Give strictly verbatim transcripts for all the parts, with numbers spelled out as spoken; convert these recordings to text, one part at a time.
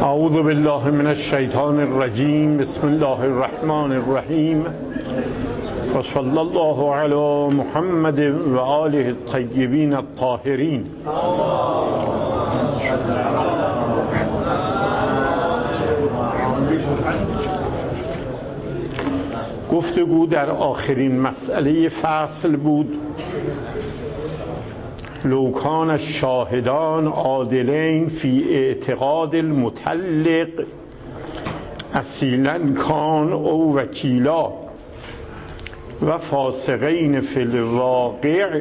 اعوذ بالله من الشیطان الرجیم. بسم الله الرحمن الرحیم و صلی الله علی محمد و آله الطیبین الطاهرین. گفتگو در آخرین مسئله فصل بود. لو کان الشاهدان عادلین فی اعتقاد المطلق اصیلا کان او وکیلا و فاسقین فی الواقع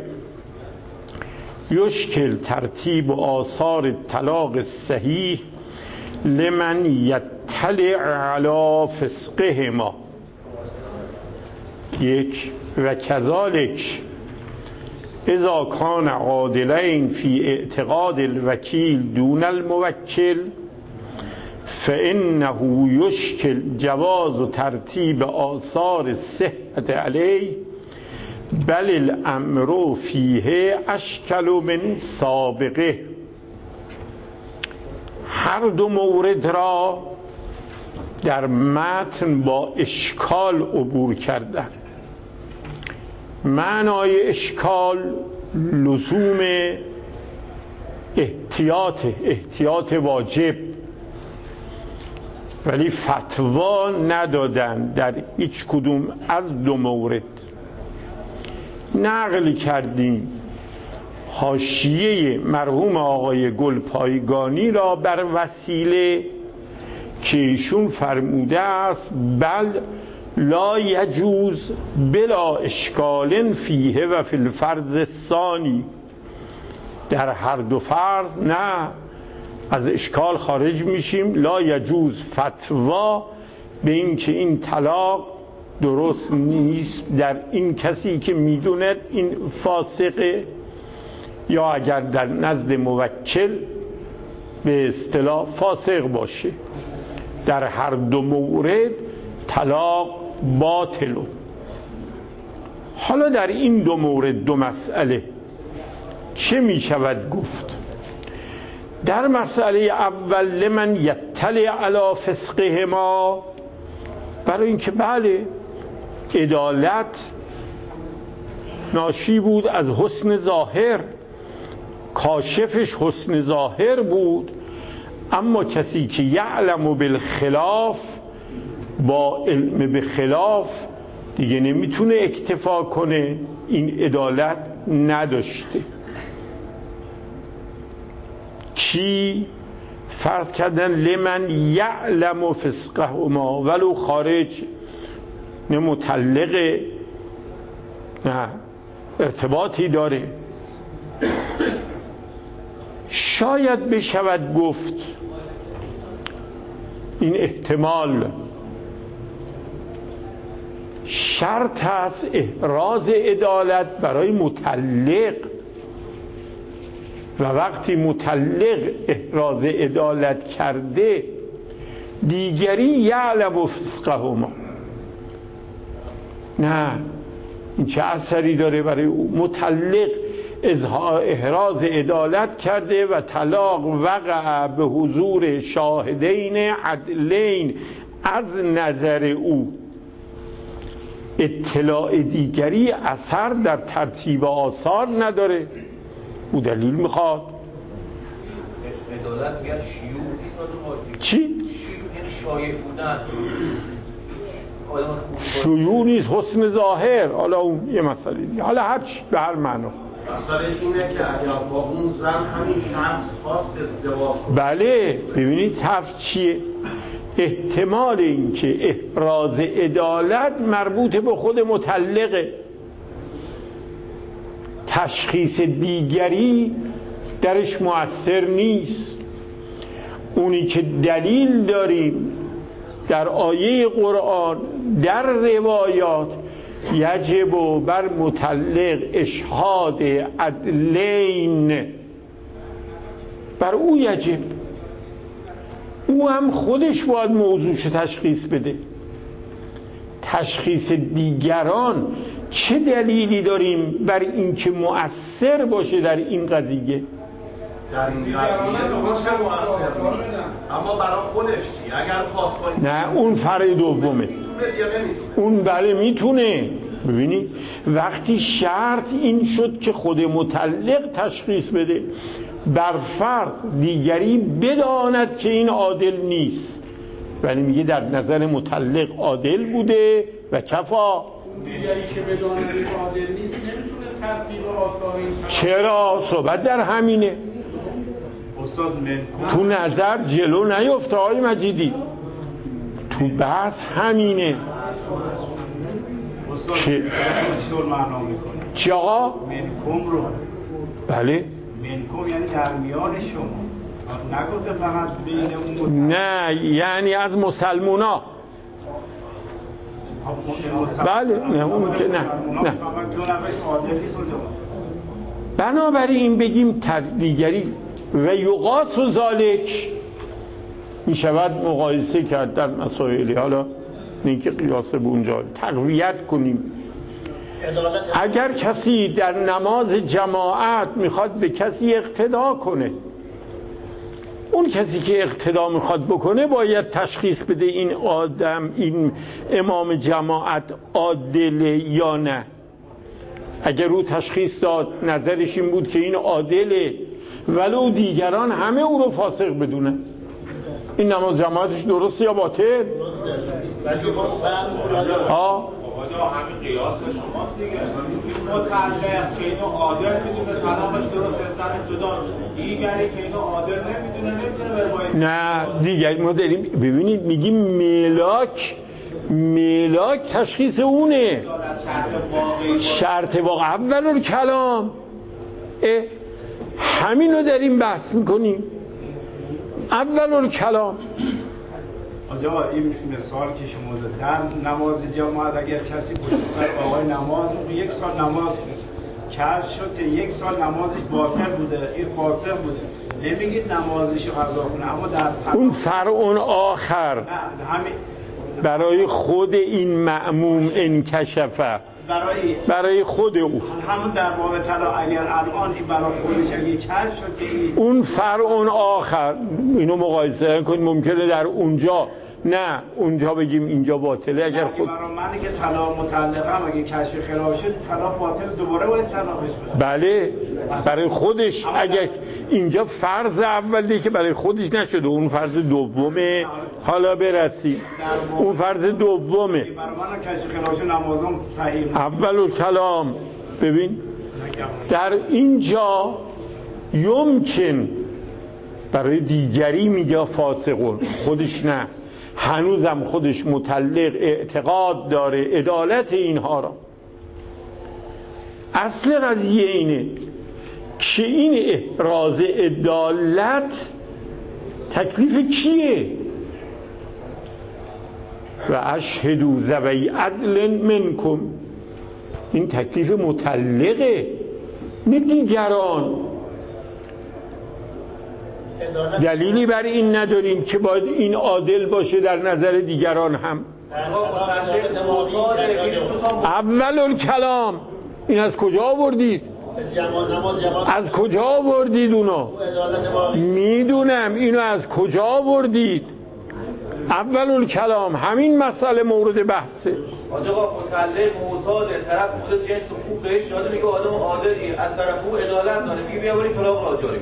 یشکل ترتیب آثار الطلاق الصحیح لمن یطلع علی فسقهما. یک و کذالک اذا کان عادلین فی اعتقاد الوکیل دون الموکل فانه یشکل جواز ترتیب آثار الصحة علیه بل الامر فیه اشکل من سابقه. هر دو مورد را در متن با اشکال عبور کردن. معنای اشکال لزوم احتیاط احتیاط واجب، ولی فتوا ندادن در هیچ کدوم از دو مورد. نقل کردیم حاشیه مرحوم آقای گلپایگانی را بر وسیله که ایشون فرموده است بل لا یجوز بلا اشکال فیه و فی الفرض الثانی. در هر دو فرض نه، از اشکال خارج میشیم. لا یجوز فتوا به این که این طلاق درست نیست در این کسی که میدوند این فاسقه، یا اگر در نزد موکل به اصطلاح فاسق باشه. در هر دو مورد طلاق باطل. حالا در این دو مورد دو مسئله چه می شود گفت؟ در مسئله اول لمن یطلع علی فسقهما، برای اینکه بله عدالت ناشی بود از حسن ظاهر، کاشفش حسن ظاهر بود، اما کسی که یعلم بالخلاف با علم به خلاف دیگه نمیتونه اکتفا کنه، این عدالت نداشته. چی؟ فرض کردن لمن یعلم فسقهما ولو خارج، نه مطلقه نه ارتباطی داره. شاید بشود گفت این احتمال شرط است احراز عدالت برای مطلق، و وقتی مطلق احراز عدالت کرده دیگری یعلم فسقهما. نه، این چه اثری داره برای او؟ مطلق احراز عدالت کرده و طلاق وقع به حضور شاهدین عدلین از نظر او. اطلاع دیگری اثر در ترتیب آثار نداره. او دلیل میخواد. عدالت میگه شیوع نیست. چی؟ شیوع یعنی شایع بودن. شیوع نیست، حسن ظاهر. حالا اون یه مسئله دیگه. حالا هر چی به هر معنا. مسئله اینه که اگر با اون زن همین شخص خواست ازدواج کنه. بله، ببینید حرف چیه؟ احتمال این که احراز عدالت مربوط به خود مطلقه، تشخیص دیگری درش مؤثر نیست. اونی که دلیل داریم در آیه قرآن، در روایات، یجب بر مطلق اشهاد عدلین، بر او یجب. او هم خودش باید موضوعش تشخیص بده. تشخیص دیگران چه دلیلی داریم بر این که مؤثر باشه در این قضیه؟ در این قضیه درست مؤثر بود، اما برای خودش چی؟ اگر خواست با نه اون فرع دومه، اون بله میتونه. ببینی وقتی شرط این شد که خود مطلق تشخیص بده، بر فرض دیگری بداند که این عادل نیست، ولی میگه در نظر مطلق عادل بوده و کفا. دیگری که بداند این عادل نیست نمیتونه ترتیب آثار این چرا؟ صحبت در همینه. استاد منکم تو نظر جلو نیفته آقای مجیدی، تو بحث همینه. استاد چه؟ چطور معنا میکنه؟ چی آقا؟ منکم رو بله منکم یعنی در میان شما، نگفته فقط بین اون. نه یعنی از مسلمونا. بله نه اون که نه نه. بنابراین بگیم دیگری و یقاس و ذالک می شود مقایسه کرد در مسائلی. حالا این که قیاس به اونجا تقویت کنیم. اگر کسی در نماز جماعت میخواد به کسی اقتدا کنه، اون کسی که اقتدا میخواد بکنه باید تشخیص بده این آدم، این امام جماعت عادله یا نه. اگر او تشخیص داد نظرش این بود که این عادله ولو دیگران همه او رو فاسق بدونن، این نماز جماعتش درسته یا باطل؟ ها؟ آجا همین قیاس شماست دیگه. این مطلق که اینو عادل میدونه طلاقش درست سرش جدا، دیگری که اینو عادل نمیدونه نمیدونه بر باید. نه دیگری ما داریم ببینید میگیم ملاک، ملاک تشخیص اونه. شرط واقع اول کلام همین رو داریم بحث میکنیم. اول کلام آجا این مثال که شما زد در نماز جماعت اگر کسی پشت سر آقای نماز یک سال نماز کرد شد که یک سال نمازش باطل بوده، این فاسق بوده، نمیگید نمازش قضا کنه، اما در اون فرع اون آخر نه همین برای خود این مأموم انکشفه، برای برای خود او همون در باب طلا اگر الان این برای خودش اگه کش شد که این اون فرع اون آخر اینو مقایسه کنید، ممکنه در اونجا نه اونجا بگیم اینجا باطله. اگر خود برای منی که طلا مطلقم اگه کشف خلاف شد طلا باطل، دوباره باید طلاقش بده. بله برای خودش. اگر اینجا فرض اولی که برای خودش نشده، اون فرض دومه. حالا برسیم اون فرض دومه. برای من کشف خلاف شد نمازم صحیح اول کلام. ببین در اینجا یمکن برای دیگری میگه فاسقون، خودش نه، هنوزم خودش مطلق اعتقاد داره عدالت اینها را. اصل قضیه اینه که این احراز عدالت تکلیف کیه؟ و اشهدوا ذوی عدل منکم، این تکلیف مطلقه نه دیگران. دلیلی بر این نداریم که باید این عادل باشه در نظر دیگران هم. اول کلام این از کجا آوردید؟ از کجا آوردید اونو؟ میدونم اینو از کجا آوردید. اول کلام همین مسئله مورد بحثه. آقا مطلق معتاد طرف مورد جنس خوب بهش داده، میگه آدم عادلی از طرف او عدالت داره، میگه بیا بریم طلاق را جاری.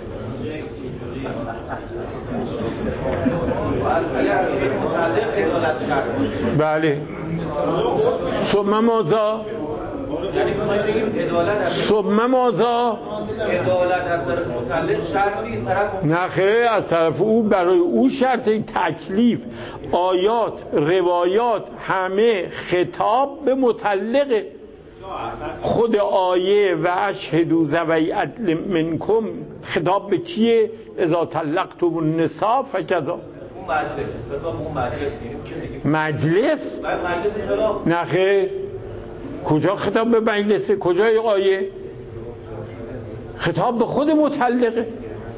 اگر مطلق عدالت شرط باشه بله ثم ماذا؟ یعنی می‌خوایم بگیم عدالت از ثم ماذا؟ عدالت از طرف مطلق شرط نیست، طرف نه خیر، از طرف او برای او شرط. تکلیف آیات روایات همه خطاب به مطلقه. خود آیه و اشهدوا ذوی عدل منکم خطاب به کیه؟ اذا طلقتم النساء فکذا. اون مجلس خطاب اون مجلس کسی که مجلس؟ بعد مجلس طلاق نه خیر، کجا خطاب به مجلسه؟ کجای آیه؟ خطاب به خود مطلقه.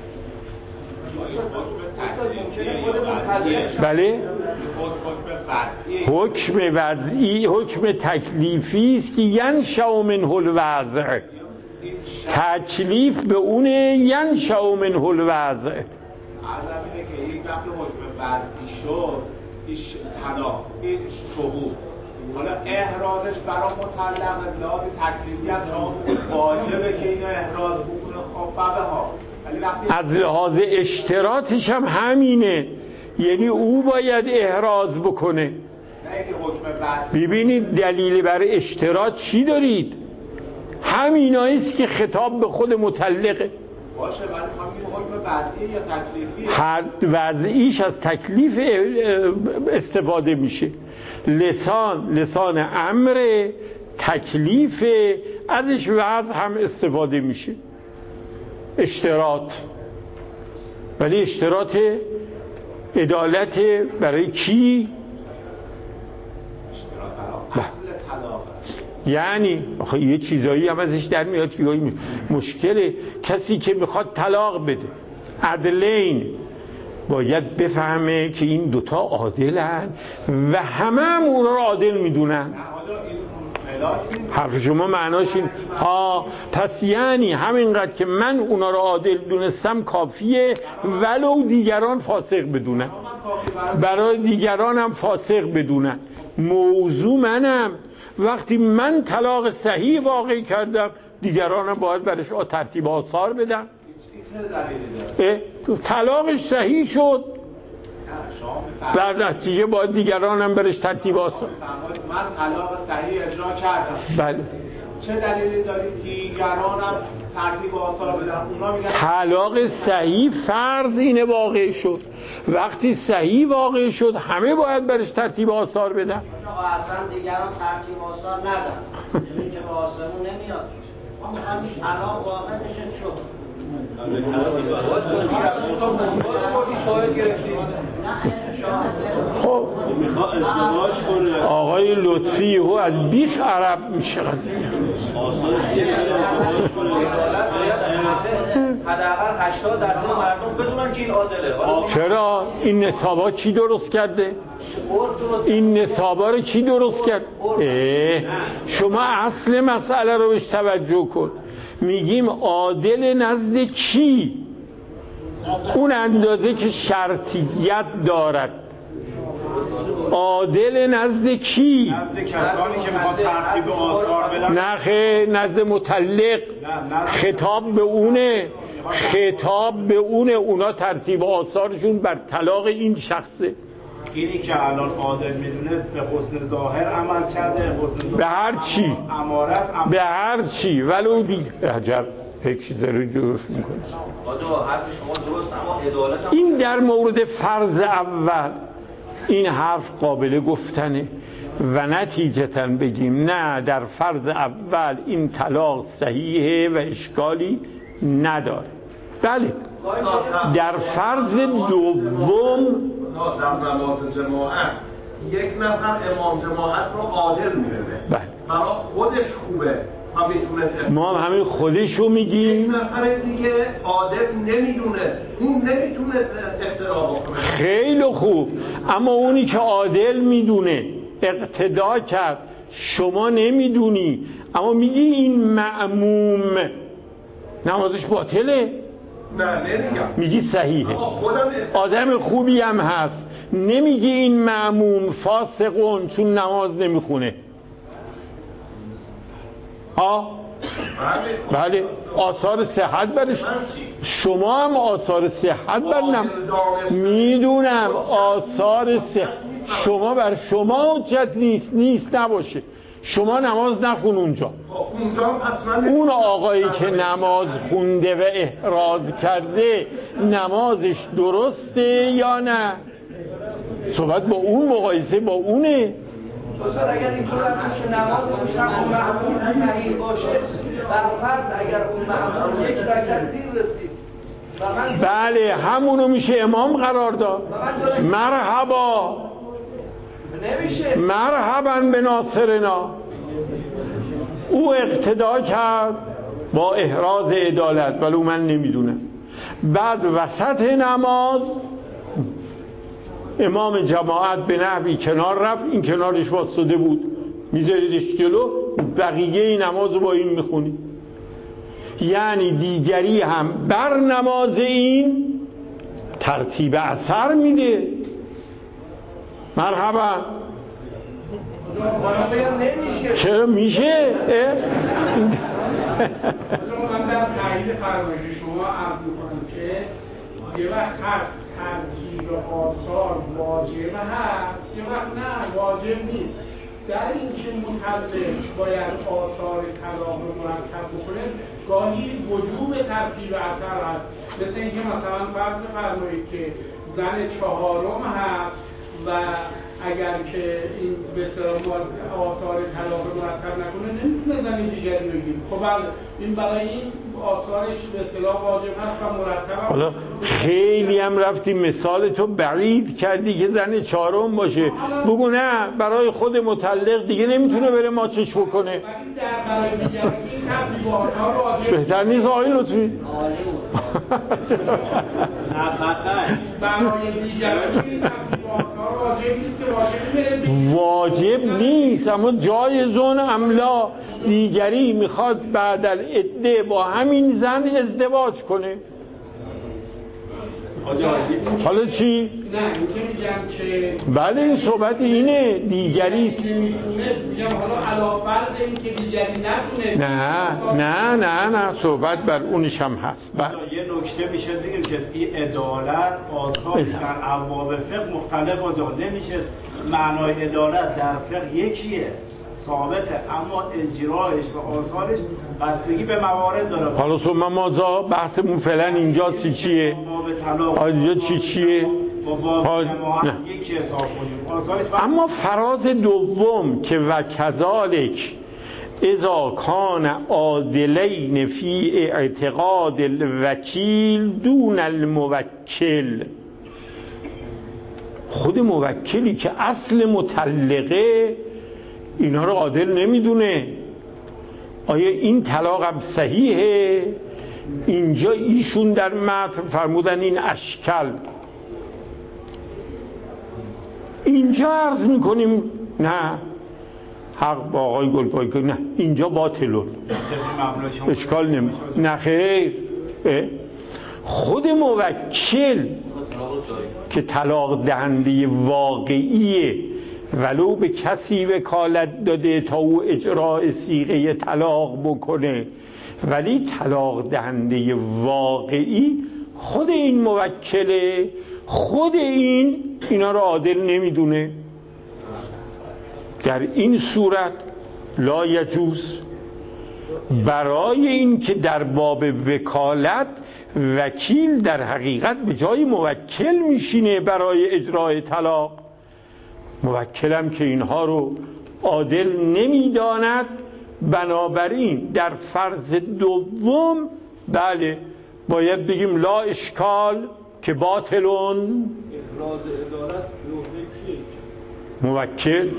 بله حکم وضعی، حکم تکلیفی است که ینشأ منه الوضع، تکلیف به اونه ینشأ منه الوضع. عرض اینه که یک وقتی حکم وضعی شد این طلاق این شهود، حالا احرازش برای مطلق لحاظ تکلیفی از شما واجبه که اینو احراز بکنه. خب فقه ها از لحاظ اشتراطش هم همینه، یعنی او باید احراز بکنه. نه که حکم وضعی. ببینید دلیل برای اشتراط چی دارید؟ همیناییست که خطاب به خود مطلقه. باشه ولی همین حکم وضعی یا تکلیفی؟ هر وضعیش از تکلیف استفاده میشه. لسان لسان امر، تکلیف ازش وضع هم استفاده میشه. اشتراط، ولی اشتراط عدالت برای کی؟ اشتراط برای اصل طلاق. یعنی آخه یه چیزایی هم ازش در میاد که مشکله. کسی که میخواد طلاق بده، عدلین، باید بفهمه که این دوتا عادلن و همه هم اون رو عادل میدونن. حرف شما معناش این ها، پس یعنی همینقدر که من اونا رو عادل دونستم کافیه، ولو دیگران فاسق بدونن، برای دیگران هم فاسق بدونن. موضوع منم وقتی من طلاق صحیح واقع کردم، دیگرانم باید برش ترتیب آثار بدم. طلاقش صحیح شد، در نتیجه باید دیگرانم برش ترتیب آثار. من طلاق صحیح اجرا کردم، بله، چه دلیلی دارید دیگرانم ترتیب آثار بدن؟ اونا میگن طلاق صحیح فرض اینه واقع شد، وقتی صحیح واقع شد همه باید برش ترتیب آثار بدن. اصلا دیگران ترتیب آثار ندن، یعنی که به آسمون نمیاد. ما میخواستیم طلاق واقع بشه شد. خب آقای لطفی هو از بیخ عرب میشه قضیه. حداقل هشتاد درصد مردم بدونن که این عادله. چرا؟ این نصابا چی درست کرده؟ این نصابا رو چی درست کرد؟ اه شما اصل مسئله رو بهش توجه کن. میگیم عادل نزد کی؟ اون اندازه که شرطیت دارد. عادل نزد کی؟ نزد کسانی که میخوان ترتیب آثار بدن. نه خیر، نزد مطلق. خطاب به اونه، خطاب به اونه، اونا ترتیب آثارشون بر طلاق این شخصه. اینی که الان عادل میدونه به حسن ظاهر عمل کرده، حسن ظاهر به هر چی، امارس عمل. به هر چی، ولو دیگه عجب یک چیز رو درست میکنه. آجا حرف شما درست، اما عدالت هم این در مورد فرض اول این حرف قابل گفتنه و نتیجتاً بگیم نه، در فرض اول این طلاق صحیحه و اشکالی نداره. بله، در فرض دوم در نماز جماعت یک نفر امام جماعت رو عادل میبینه، بله، برای خودش خوبه و میتونه. ما هم همین خودشو میگیم. یک نفر دیگه عادل نمیدونه، اون نمیتونه اختراع بکنه. خیلی خوب، اما اونی که عادل میدونه اقتدا کرد، شما نمیدونی، اما میگی این مأموم نمازش باطله؟ نه نمیگم، میگی صحیحه، خودم آدم خوبی هم هست، نمیگی این مأموم فاسقون چون نماز نمیخونه. ها بله، آثار صحت برش. شما هم آثار صحت بر نم میدونم، آثار صحت شما بر شما حجت نیست، نیست نباشه، شما نماز نخون اونجا. اون آقایی که نماز خونده و احراز کرده نمازش درسته یا نه؟ صحبت با اون، مقایسه با اونه. دوستان اگر اینطور هستش که نماز اون شخص معمول صحیح باشه، در فرض اگر اون معمول یک رکعت دیر رسید و من بله، همونو میشه امام قرار داد. مرحبا، نمیشه مرحبا به ناصرنا. او اقتدا کرد با احراز عدالت، ولو من نمیدونم. بعد وسط نماز امام جماعت به نحوی کنار رفت، این کنارش واسطه بود، میذاریدش جلو، بقیه این نماز رو با این میخونی. یعنی دیگری هم بر نماز این ترتیب اثر میده. مرحبا. چرا میشه؟ من در تایید فرمایش شما عرض میکنم که یه وقت هست ترتیب آثار واجب هست، یه وقت نه واجب نیست. در این که مطلق باید آثار طلاق رو مرتب بکنه، گاهی وجوب ترتیب اثر هست. مثل اینکه مثلا فرض بفرمایید که زن چهارم هست و اگر که این به اصطلاح آثار طلاق رو مرتب نکنه نمیتونه زن دیگری بگیره. خب بله این برای این آثارش به اصطلاح واجب هست و مرتب. حالا خیلی هم رفتی مثال تو بعید کردی که زن چهارم باشه. بگو نه برای خود مطلق دیگه نمیتونه بره ماچش بکنه. ولی در برای دیگری این ترتیب آثار واجب بهتر نیست آقای لطفی؟ برای دیگری این ترتیب آثار واجب نیست که واجب واجب نیست، اما جایزون املا. دیگری میخواد بعد العده با همین زن ازدواج کنه. حالا چی؟ نه این که میگم که بله این صحبت اینه. دیگری نمیتونه، میگم حالا علاوه بر این که دیگری نتونه. نه نه نه نه صحبت بر اونش هم هست. بله یه نکته میشه بگیم که این عدالت آثار در ابواب فقه مختلف آجا نمیشه. معنای عدالت در فقه یکیه ثابته، اما اجراش و آثارش بستگی به موارد داره. حالا ثم مازا بحثمون فعلا اینجا چی چیه؟ اینجا چی چیه؟ یکی حساب کنیم. اما فراز دوم که و کذالک اذا کان عادلین فی اعتقاد الوکیل دون الموکل، خود موکلی که اصل مطلقه اینا رو عادل نمیدونه. آیا این طلاق هم صحیحه؟ اینجا ایشون در متن فرمودن این اشکال. اینجا عرض میکنیم نه حق با آقای گلپای که نه اینجا باطلون اشکال نمی نه خیر. خود موکل که طلاق دهنده واقعیه ولو به کسی وکالت داده تا او اجراء صیغه طلاق بکنه، ولی طلاق دهنده واقعی خود این موکله، خود این اینا رو عادل نمیدونه. در این صورت لا یجوز. برای این که در باب وکالت وکیل در حقیقت به جای موکل میشینه برای اجرای طلاق. موکلم که اینها رو عادل نمیداند، بنابراین در فرض دوم بله باید بگیم لا اشکال که باطلون. افراز عدالت موکل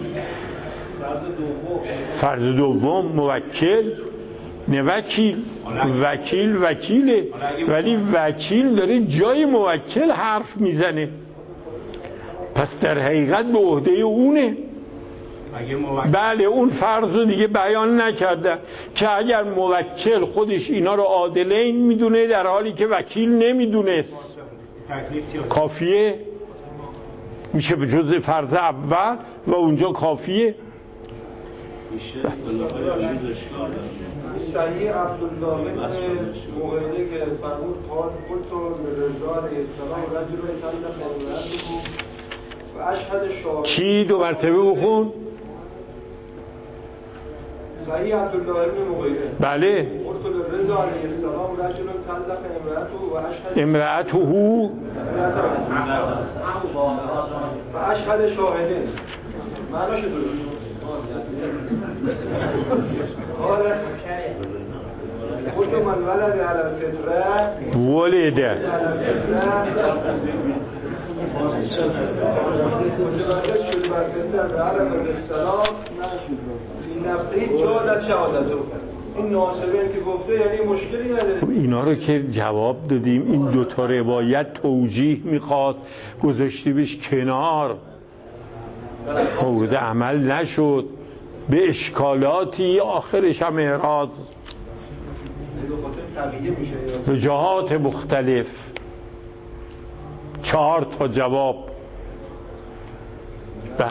فرض دوم موکل نه وکیل. وکیل وکیله ولی وکیل داره جای موکل حرف میزنه، پس در حقیقت به عهده اونه. بله اون فرض رو دیگه بیان نکردن که اگر موکل خودش اینا رو عادلین میدونه در حالی که وکیل نمیدونست کافیه، میشه به جز فرض اول و اونجا کافیه. صحیح عبدالله ابن مغیره که فرمود قال قلت لرضا علیه السلام رجل طلق امرأته و اشهد شاهد. چی دو مرتبه بخون؟ صحیح عبدالله ابن مغیره بله. قلت لرضا علیه السلام رجل طلق امرأته و اشهد امرأته و اشهد شاهدین. معناش درست قال قلت من ولد على الفطره ولد متولد شد بر فطره به عرب السلام این نفسه جادت شهادتو. این ناصبین که گفته یعنی مشکلی نداره. اینا رو که جواب دادیم. این دوتا روایت توجیه میخواست گذاشتی بهش کنار، مورد عمل نشد، به اشکالاتی آخرش هم اعراض. طبیعی میشه یا به جهات مختلف. چهار تا جواب. بله.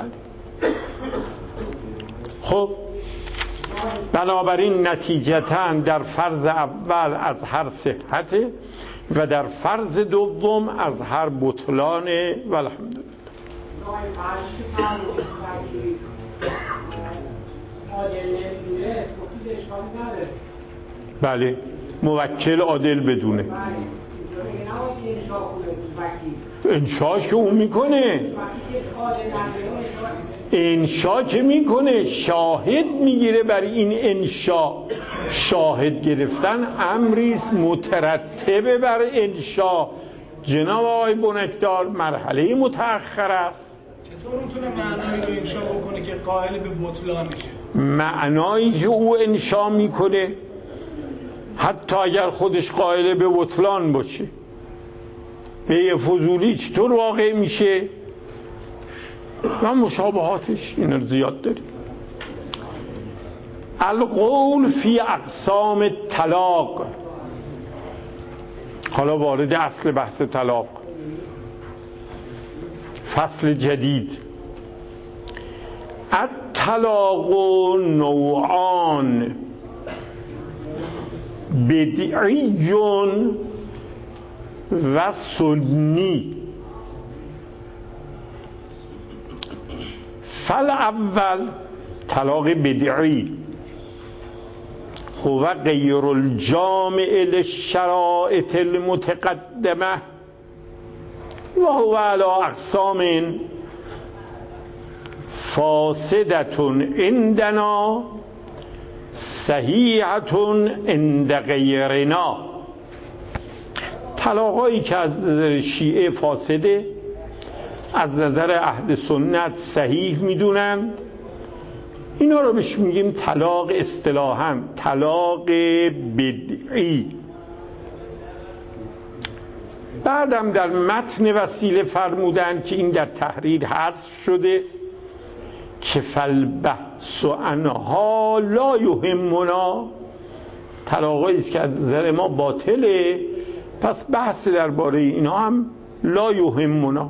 خب بنابراین نتیجتاً در فرض اول از هر صحته و در فرض دوم از هر بطلان و الحمدلله. بله موکل عادل بدونه انشاش اون میکنه، انشا که میکنه، شاهد میگیره بر این انشا. شاهد گرفتن امریست مترتبه بر انشا. جناب آقای بنکدار مرحله متأخر است. چطور میتونه معنایی رو انشا بکنه که قائل به بطلان میشه؟ معنایی که او انشا میکنه حتی اگر خودش قائل به بطلان باشه به فضولی چطور واقع میشه و مشابهاتش این رو زیاد داریم. القول فی اقسام طلاق. حالا وارد اصل بحث طلاق، فصل جدید. الطلاق نوعان بدعی و سنی. فالاول طلاق بدعی هو غیر الجامع للشرائط المتقدمه و هو علی اقسام فاسدة عندنا صحیحة عند غیرنا. طلاقایی که از نظر شیعه فاسده از نظر اهل سنت صحیح میدونند، اینا رو بهش میگیم طلاق اصطلاحاً طلاق بدعی. بعدم در متن وسیله فرمودن که این در تحریر حذف شده که فالبحث عنها لا یهمنا. طلاقایی است که از نظر ما باطله، پس بحث درباره اینا هم لا یهمنا.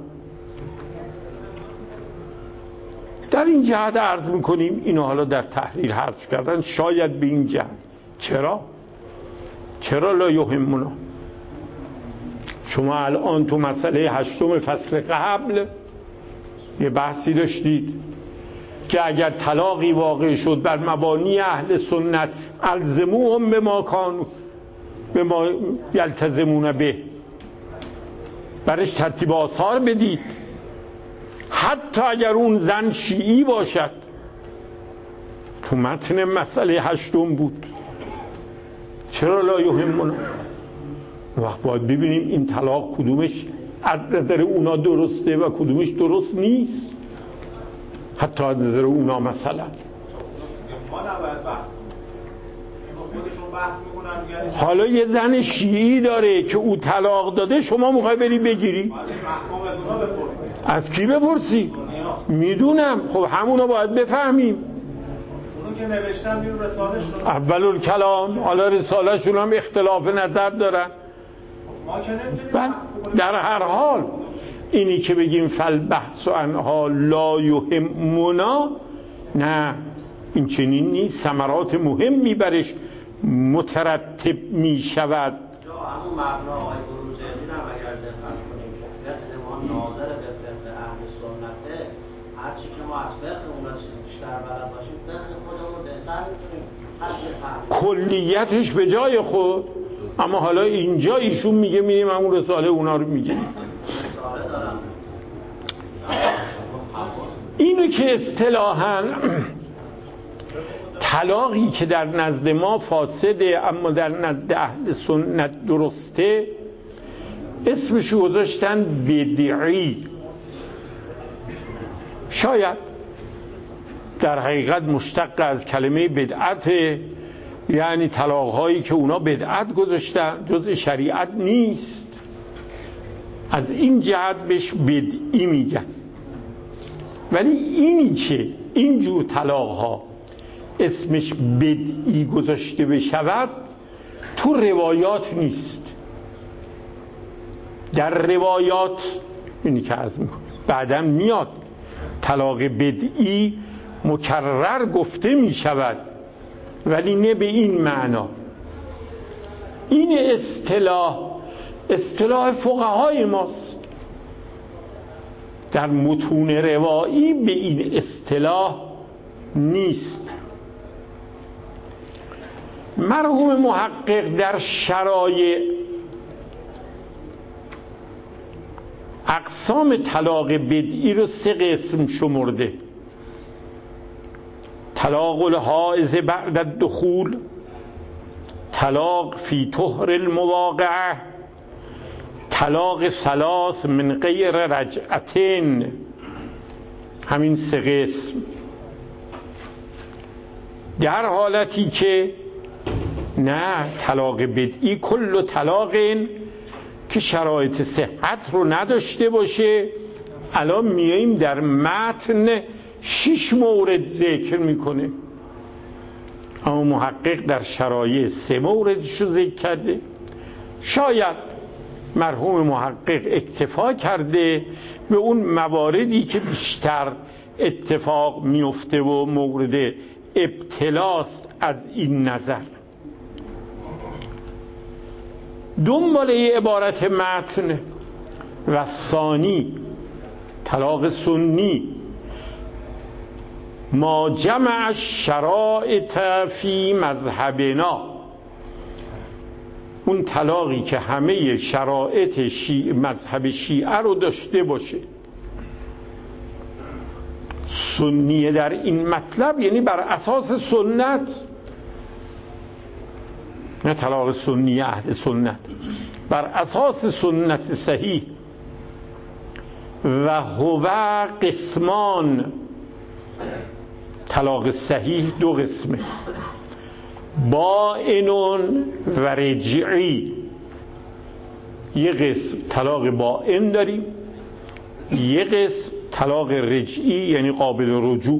در این جهت عرض میکنیم اینو حالا در تحریر حذف کردن، شاید به این جهت. چرا؟ چرا لا یهمنا؟ شما الان تو مسئله هشتم فصل قبل یه بحثی داشتید که اگر طلاقی واقع شد بر مبانی اهل سنت الزموهم به ما کانوا به ما یلتزمون به، برش ترتیب آثار بدید حتی اگر اون زن شیعی باشد. تو متن مسئله هشتم بود. چرا لا یهمنا؟ وقت باید ببینیم این طلاق کدومش از نظر اونا درسته و کدومش درست نیست. حتی از نظر اونا مثلا ما نباید بحث خودشون بحث میکنن. حالا یه زن شیعی داره که او طلاق داده، شما میخوای بری بگیری؟ از کی بپرسی؟ میدونم. خب همونو باید بفهمیم. اونو که نوشتن بیرون رسالش رو اول الکلام. حالا رساله شون هم اختلاف نظر دارن. ما که نمیتونیم در هر حال اینی که بگیم فالبحث عنها لا یهمنا، نه این چنین نیست. ثمرات مهمی برش مترتب می شود. همون مبنا آقای بروجردی هم اگر دقت کنیم که فقه ما ناظر به فقه اهل سنته، هرچی که ما از فقه اون چیز بیشتر بلد باشیم فقه خودمون بهتر میتونیم کلیتش به جای خود. اما حالا اینجا ایشون میگه میریم همون رساله اونا رو میگیم. رساله دارم اینو که اصطلاحاً طلاقی که در نزد ما فاسده اما در نزد اهل سنت درسته، اسمشو گذاشتن بدعی. شاید در حقیقت مشتق از کلمه بدعت، یعنی طلاق‌هایی که اونا بدعت گذاشتن جزء شریعت نیست. از این جهت بهش بدعی میگن. ولی اینی که اینجور طلاق‌ها اسمش بدعی گذاشته بشود، تو روایات نیست. در روایات اینی که عرض میکنم بعدم میاد طلاق بدعی مکرر گفته میشود، ولی نه به این معنا. این اصطلاح اصطلاح فقهای ماست. در متون روایی به این اصطلاح نیست. مرحوم محقق در شرایع اقسام طلاق بدعی رو سه قسم شمرده: طلاق الحائض بعد الدخول، طلاق فی طهر المواقعه، طلاق ثلاث من غیر رجعتین. همین سه قسم. در حالتی که نه، طلاق بدعی کل طلاق که شرایط صحت رو نداشته باشه. الان میاییم در متن شش مورد ذکر میکنه، اما محقق در شرایط سه موردش رو ذکر کرده. شاید مرحوم محقق اکتفا کرده به اون مواردی که بیشتر اتفاق میفته و مورد ابتلاست از این نظر. دنباله عبارت متن و ثانی طلاق سنی ما جمع شرائط فی مذهبنا، اون طلاقی که همه شرایط شیع مذهب شیعه رو داشته باشه. سنیه در این مطلب یعنی بر اساس سنت، نه طلاق سنی اهل سنت، بر اساس سنت صحیح. و هو قسمان، طلاق صحیح دو قسمه: بائن و رجعی. یه قسم طلاق بائن داریم، یه قسم طلاق رجعی یعنی قابل رجوع.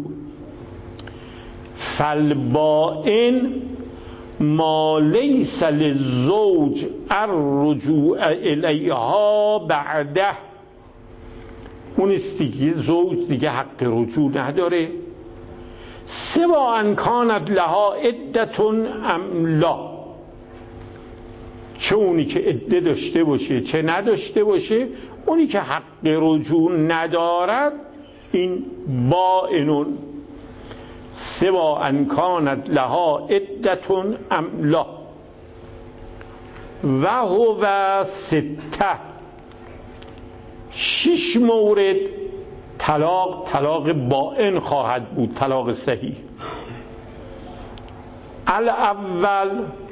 فالبائن ما لیس للزوج الرجوع الیها بعده، اون است دیگه زوج دیگه حق رجوع نداره، سوا ان کانت لها عدتون ام لا، چه اونی که عده داشته باشه چه نداشته باشه. اونی که حق رجوع ندارد این بائنون، سوا ان کانت لها عدتون ام لا. و هو سته، شش مورد طلاق طلاق بائن خواهد بود، طلاق صحیح. الاول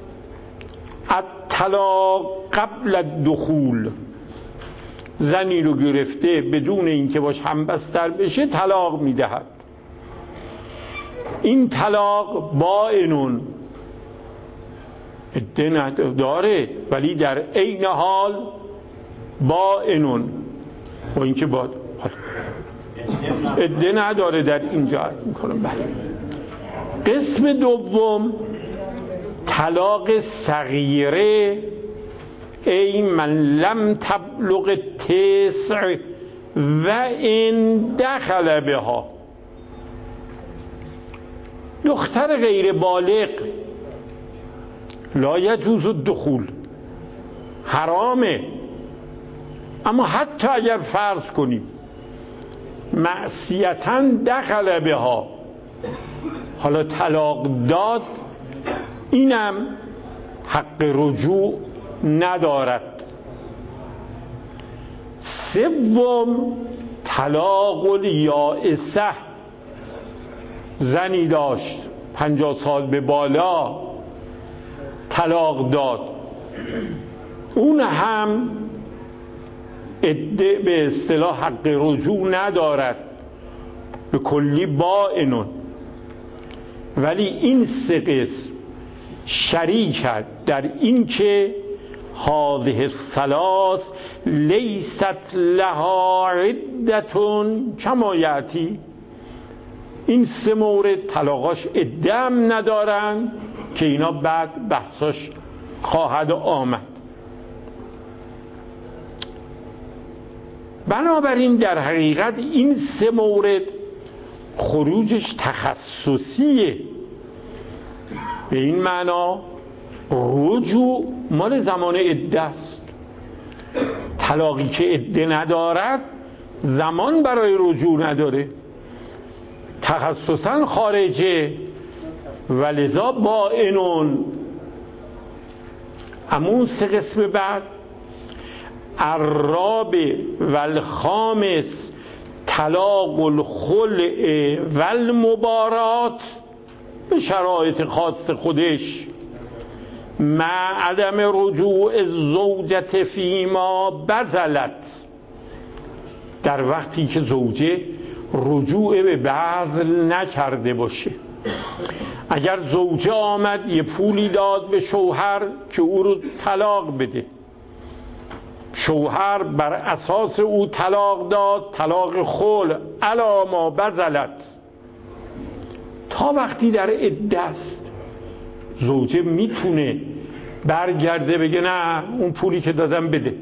الطلاق قبل الدخول، زنی رو گرفته بدون اینکه باش همبستر بشه طلاق میدهد. این طلاق بائنون، عده نداره ولی در عین حال بائنون، و اینکه با عده نداره در اینجا عرض میکنم. بله. قسم دوم طلاق صغیره، ای من لم تبلغ التسع و ان دخل بها، دختر غیر بالغ لا یجوز الدخول، حرامه. اما حتی اگر فرض کنیم معصیتاً دخل بها، حالا طلاق داد، اینم حق رجوع ندارد. سوم طلاق الیائسه، زنی داشت پنجاه سال به بالا طلاق داد، اون هم عده به اصطلاح حق رجوع ندارد، به کلی بائنون. ولی این سه قسم شریکت در این که هذه الثلاث لیست لها عدتون کما یأتی، این سه مورد طلاقاش عده هم ندارن که اینا بعد بحثاش خواهد آمد. بنابراین در حقیقت این سه مورد خروجش تخصصیه، به این معنا رجوع مال زمان عده است. طلاقی که عده ندارد زمان برای رجوع نداره، تخصصاً خارجه و لذا بائنون. اما سه قسم بعد الرابع و الخامس طلاق الخلع و المبارات به شرایط خاص خودش، مع عدم رجوع الزوجة فیما بذلت، در وقتی که زوجه رجوع به بذل نکرده باشه. اگر زوجه آمد یه پولی داد به شوهر که او رو طلاق بده، شوهر بر اساس او طلاق داد، طلاق خلع علی ما بذلت، تا وقتی در عده است زوجه میتونه برگرده بگه نه اون پولی که دادم بده،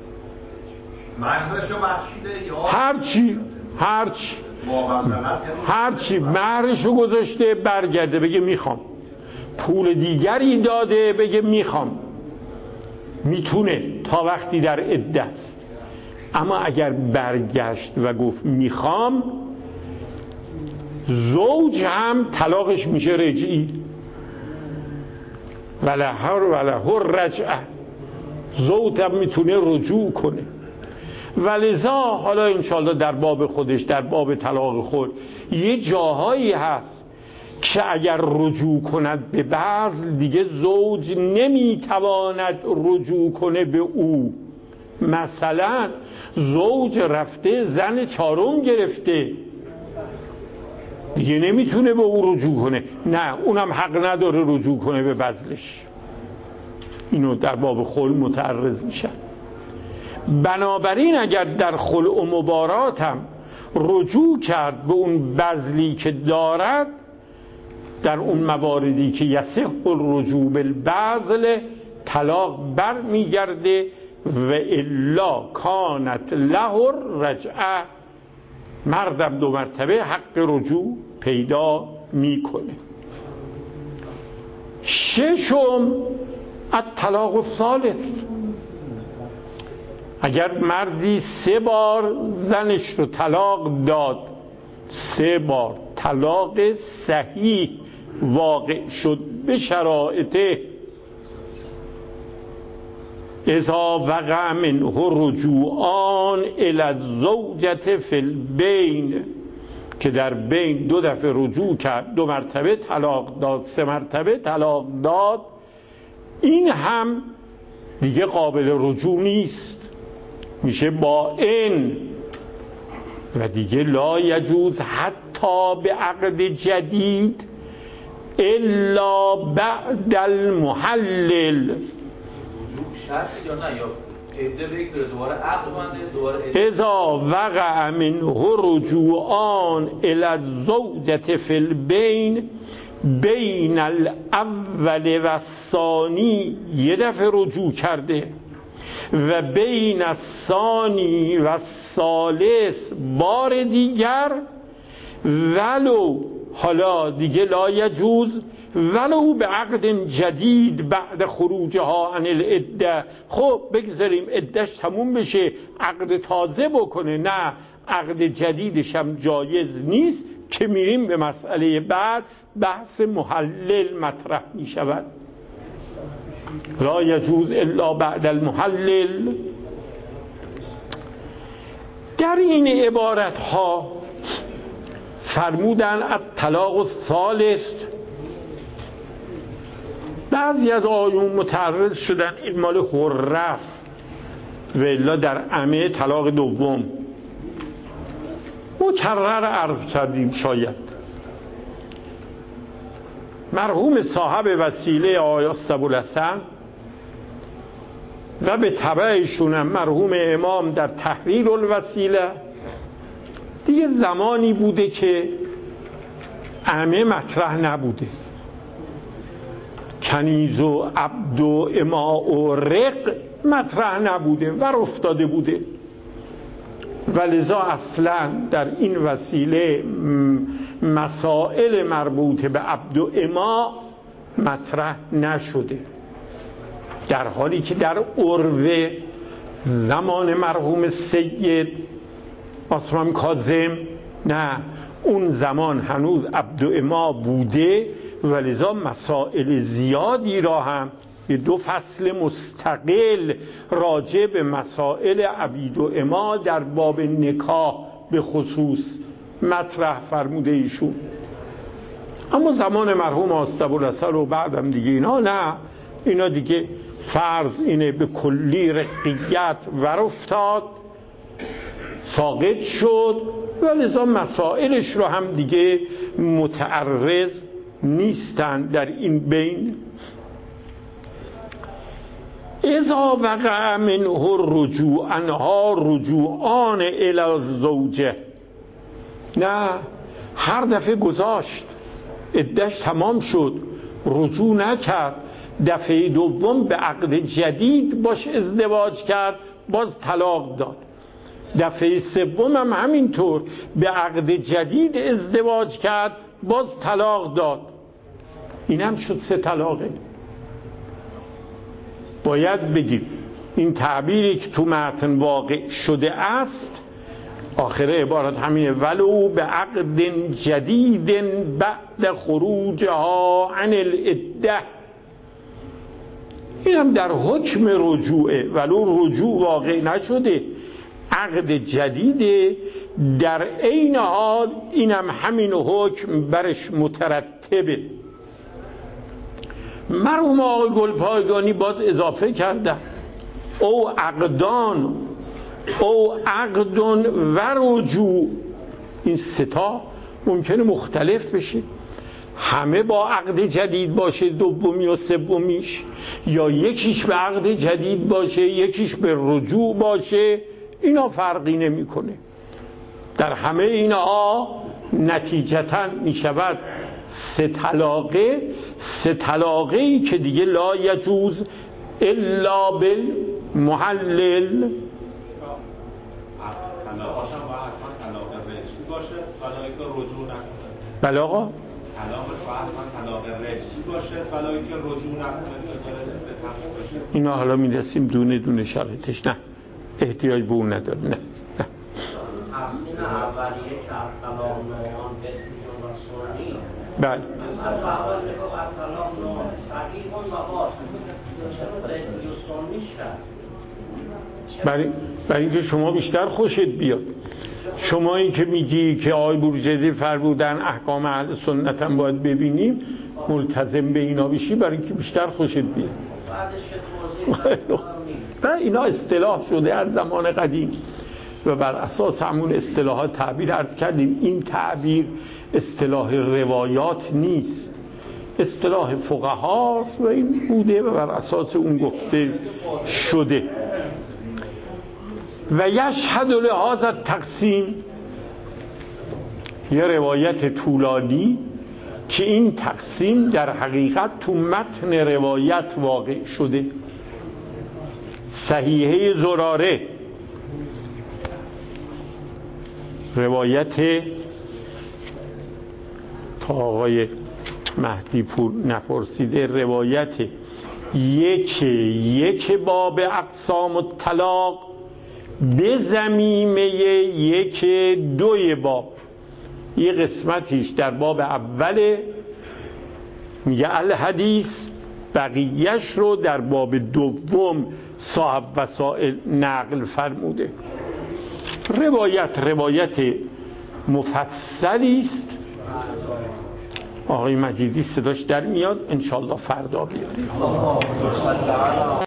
مهرشو بخشیده یا هرچی هرچی هرچی مهرشو گذاشته برگرده بگه میخوام، پول دیگری داده بگه میخوام، میتونه تا وقتی در عده است. اما اگر برگشت و گفت میخوام، زوج هم طلاقش میشه رجعی، ولهر ولهر رجعه، زوج هم میتونه رجوع کنه. ولذا حالا انشالله در باب خودش، در باب طلاق خود یه جاهایی هست که اگر رجوع کند به بذل دیگه زوج نمیتواند رجوع کنه به او. مثلا زوج رفته زن چهارم گرفته، دیگه نمیتونه به او رجوع کنه، نه اونم حق نداره رجوع کنه به بذلش. اینو در باب خلع متعرض میشن. بنابراین اگر در خلع و مبارات هم رجوع کرد به اون بذلی که دارد، در اون مواردی که یصح الرجوع بالبذل، طلاق بر میگرده و الا کانت له الرجعه، مردم دو مرتبه حق رجوع پیدا میکنه. ششم الطلاق الثالث، اگر مردی سه بار زنش رو طلاق داد، سه بار طلاق صحیح واقع شد به شرایطه، اذا وقع منه رجوعان الی الزوجة فی البین، که در بین دو دفعه رجوع کرد، دو مرتبه طلاق داد، سه مرتبه طلاق داد، این هم دیگه قابل رجوع نیست، میشه بائن و دیگه لا یجوز حتی به عقد جدید الا بعد المحلل. شرطی یا نه، یا عده بگذاره دوباره عقد بنده دوباره عده. اذا وقع منه رجوعان الی الزوجة فی البین، بین الاول و الثانی یه دفعه رجوع کرده و بین الثانی و الثالث بار دیگر، ولو حالا دیگه لا یجوز ولو به عقد جدید بعد خروجها عن العده. خب بگذاریم عدهش تموم بشه عقد تازه بکنه، نه عقد جدیدش هم جایز نیست، که میریم به مسئله بعد، بحث محلل مطرح می شود. لا یجوز الا بعد المحلل. در این عبارت ها فرمودن الطلاق الثالث، بعضی از آیون متعرض شدن این مال حره است و الا در عمه طلاق دوم. مکرر عرض کردیم شاید مرحوم صاحب وسیله آقای ابوالحسن و به تبعشون مرحوم امام در تحریر الوسیله، دیگه زمانی بوده که عمه مطرح نبوده، کنیز و عبد و اماء و رق مطرح نبوده و افتاده بوده و لذا اصلا در این وسیله مسائل مربوط به عبد و اما مطرح نشده، در حالی که در عروه زمان مرحوم سید آسمان کاظم نه، اون زمان هنوز عبد و اما بوده و لذا مسائل زیادی را هم یه دو فصل مستقل راجع به مسائل عبید و اما در باب نکاح به خصوص مطرح فرموده ایشون. اما زمان مرحوم آستبوالحسن و بعدم دیگه اینا نه، اینا دیگه فرض اینه به کلی رقیت ور افتاد، ساقط شد و لذا مسائلش رو هم دیگه متعرض نیستن در این بین. اذا وقع منه الرجوع انها رجوعان الی الزوجه، نه هر دفعه گذاشت عده‌اش تمام شد رجوع نکرد، دفعه دوم به عقد جدید باش ازدواج کرد باز طلاق داد، دفعه سوم هم همینطور به عقد جدید ازدواج کرد باز طلاق داد، این هم شد سه طلاقه. باید بگیم این تعبیری که تو متن واقع شده است آخره عبارت همینه، ولو به عقد جدید بعد خروجها عن العده، این هم در حکم رجوعه، ولو رجوع واقع نشده عقد جدیده، در عین حال این هم همین حکم برش مترتبه. مرحوم آقای گلپایگانی باز اضافه کرده او عقدان او عقد و رجوع، این ستا ممکنه مختلف بشه، همه با عقد جدید باشه دومی و سومیش، یا یکیش به عقد جدید باشه یکیش به رجوع باشه، اینا فرقی نمیکنه. در همه اینها نتیجتاً می شود سه طلاقه، سه طلاقه ای که دیگه لا یجوز الا بالمحلل. طلاقش هم باید حتما طلاق رجعی باشه ولی که رجوع نکنه. بله آقا؟ طلاقش باید حتما طلاق رجعی باشه ولی که رجوع نکنه که به تموم بشه. اینا حالا میرسیم دونه دونه شرطش، نه احتیاج به اون نداره. نه نه تقسیم اولیه که طلاق نوعان بدون و سنی، بله از اول نگاه بر طلاق نوع صحیح و باطل چرا بدون و سنیش کرد؟ برای برای اینکه شما بیشتر خوشت بیاد. شمایی که میگی که آقای بروجردی فرمودن احکام اهل سنت هم باید ببینیم، ملتزم به اینا بشی برای اینکه بیشتر خوشت بیاد. نه اینا اصطلاح شده از زمان قدیم و بر اساس همون اصطلاحات تعبیر عرض کردیم. این تعبیر اصطلاح روایات نیست، اصطلاح فقهاست و این بوده و بر اساس اون گفته شده. و یشهد لهذا تقسیم، یه روایت طولانی که این تقسیم در حقیقت تو متن روایت واقع شده. صحیحه زراره، روایت تا آقای مهدی پور نپرسیده، روایت یک یک باب اقسام الطلاق به زمیمه یک دوی باب، یه قسمتیش در باب اوله میگه الحدیث، بقیهش رو در باب دوم صاحب وسائل نقل فرموده. روایت روایت مفصلی است. آقای مجیدی صداش در میاد، انشالله فردا بیاریم.